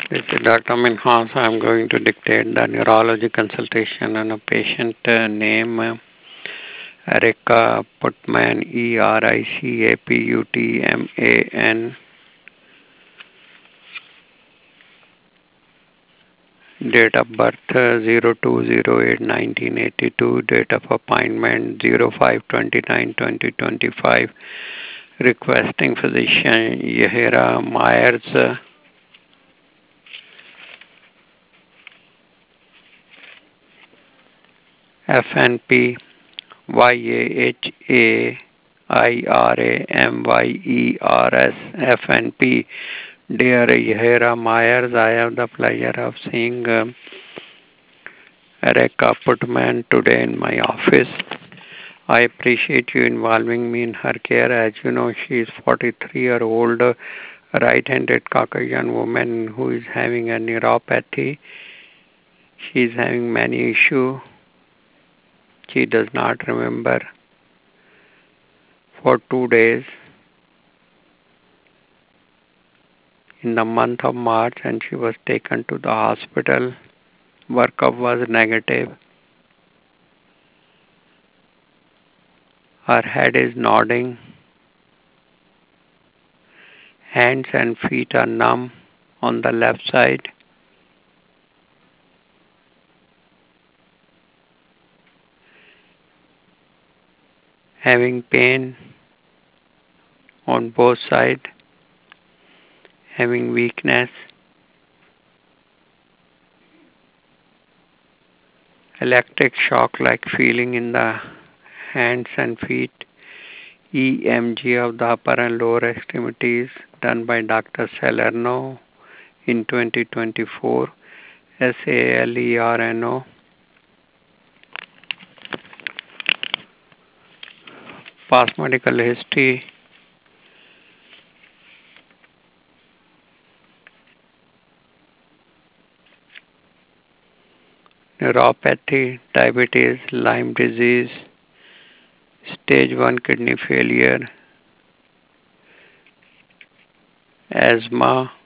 This is Dr. Minhas. I'm going to dictate the neurology consultation on a patient name Erika Putman, Ericaputman. Date of birth 02/08/1982. Date of appointment 05/29/2025. Requesting physician Yahira Myers. FNP YAHAIRAMYERS FNP. Dear Yahira Myers, I have the pleasure of seeing Erika Putman today in my office. I appreciate you involving me in her care. As you know, she is 43-year-old right-handed Caucasian woman who is having a neuropathy. She is having many issues. She does not remember for 2 days in the month of March, and she was taken to the hospital. Workup was negative. Her head is nodding. Hands and feet are numb on the left side. Having pain on both sides. Having weakness. Electric shock like feeling in the hands and feet. EMG of the upper and lower extremities done by Dr. Salerno in 2024. SALERNO. Past medical history. Neuropathy, diabetes, Lyme disease, stage 1 kidney failure, asthma,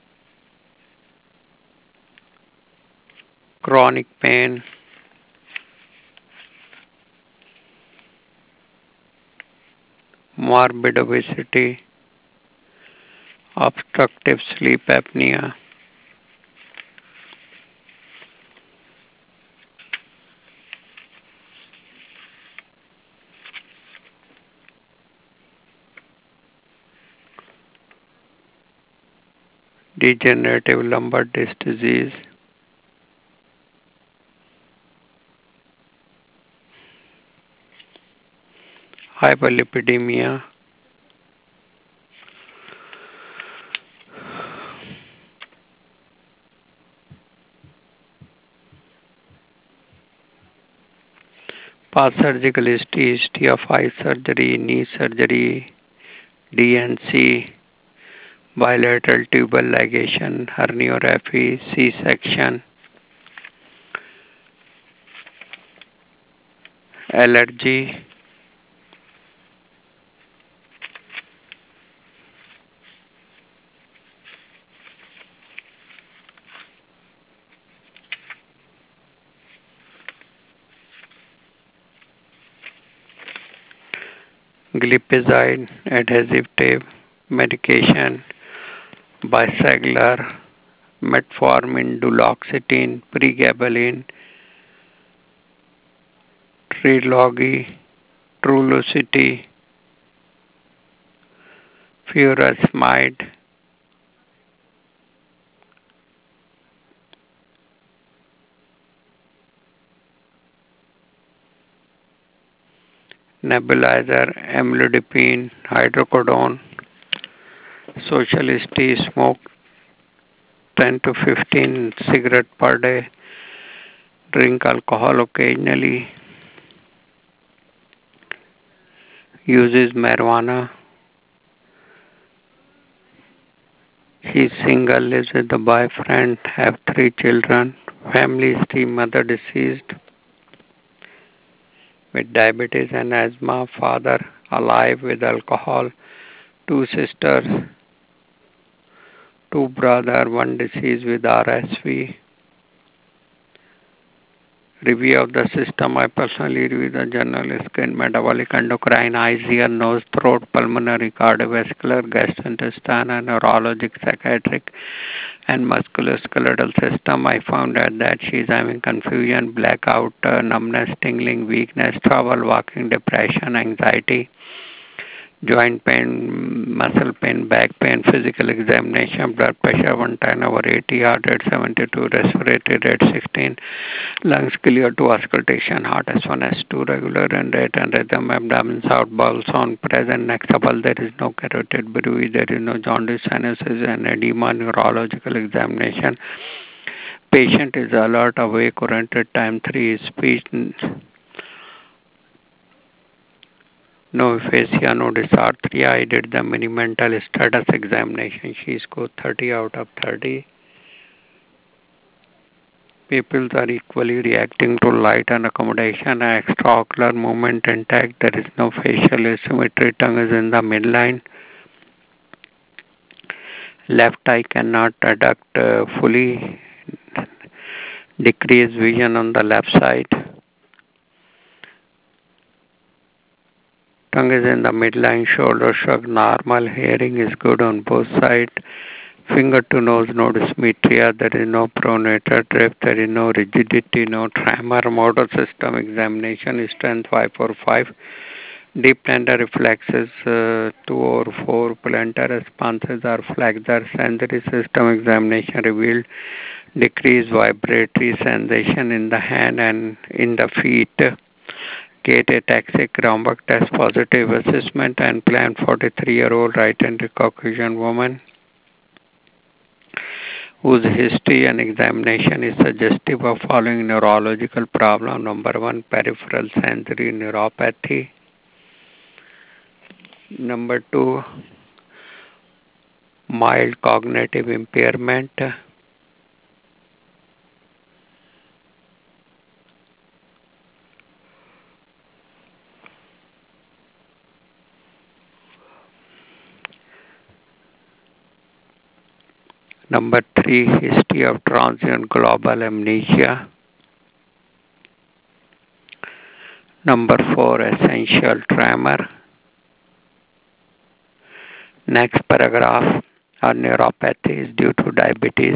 chronic pain, morbid obesity, obstructive sleep apnea, degenerative lumbar disc disease, hyperlipidemia, past surgical history of eye surgery, knee surgery, DNC, bilateral tubal ligation, herniorrhaphy, C-section, allergy, glipizide, adhesive tape, medication, bisagular, metformin, duloxetine, pregabalin, Trilogy, Trulicity, furosemide, nebulizer, amlodipine, hydrocodone, social history, smoke 10 to 15 cigarettes per day, drink alcohol occasionally, uses marijuana. He's single, lives with a boyfriend, have 3 children, family history, mother deceased with diabetes and asthma, father alive with alcohol, 2 sisters, two brother, one deceased with RSV. Review of the system. I personally review the general skin, metabolic, endocrine, eyes, ear, nose, throat, pulmonary, cardiovascular, gastrointestinal, and neurologic, psychiatric, and musculoskeletal system. I found out that she is having confusion, blackout, numbness, tingling, weakness, trouble walking, depression, anxiety, joint pain, muscle pain, back pain, physical examination, blood pressure 110/80, heart rate 72, respiratory rate 16, lungs clear to auscultation, heart S1, S2, regular and rate and rhythm, abdomen south, bowel sound present, next bowel, there is no carotid bruit, there is no jaundice, sinuses and edema, neurological examination. Patient is alert, awake, oriented, time 3 is speech, no aphasia, no dysarthria. I did the mini mental status examination. She scored 30 out of 30. People are equally reacting to light and accommodation. Extraocular movement intact. There is no facial asymmetry. Tongue is in the midline. Left eye cannot adduct fully. Decreased vision on the left side. Tongue is in the midline. Shoulder shrug normal. Hearing is good on both sides. Finger to nose, no dysmetria, there is no pronator drift, there is no rigidity, no tremor, motor system examination, strength 545, deep tender reflexes 2 or 4, plantar responses are flexor, sensory system examination revealed decreased vibratory sensation in the hand and in the feet. Gait ataxic, Romberg test positive assessment and plan 43-year-old right-handed Caucasian woman whose history and examination is suggestive of following neurological problem. Number 1, peripheral sensory neuropathy. Number 2, mild cognitive impairment. Number 3, history of transient global amnesia. Number 4, essential tremor. Next paragraph, our neuropathy is due to diabetes.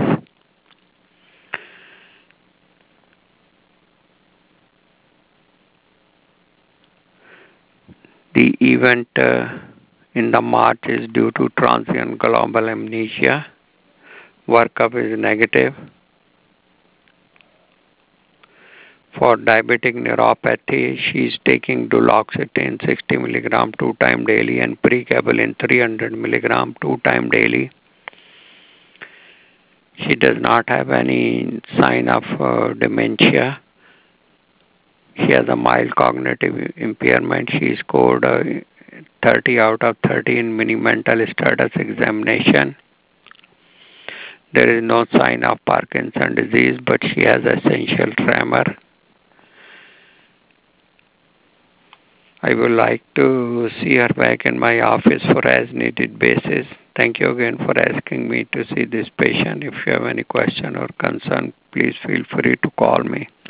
The event in the March is due to transient global amnesia. Workup is negative. For diabetic neuropathy, she is taking duloxetine 60 mg 2 times daily and pregabalin 300 mg 2 times daily. She does not have any sign of dementia. She has a mild cognitive impairment. She scored 30 out of 30 in mini mental status examination. There is no sign of Parkinson's disease, but she has essential tremor. I would like to see her back in my office for as needed basis. Thank you again for asking me to see this patient. If you have any question or concern, please feel free to call me.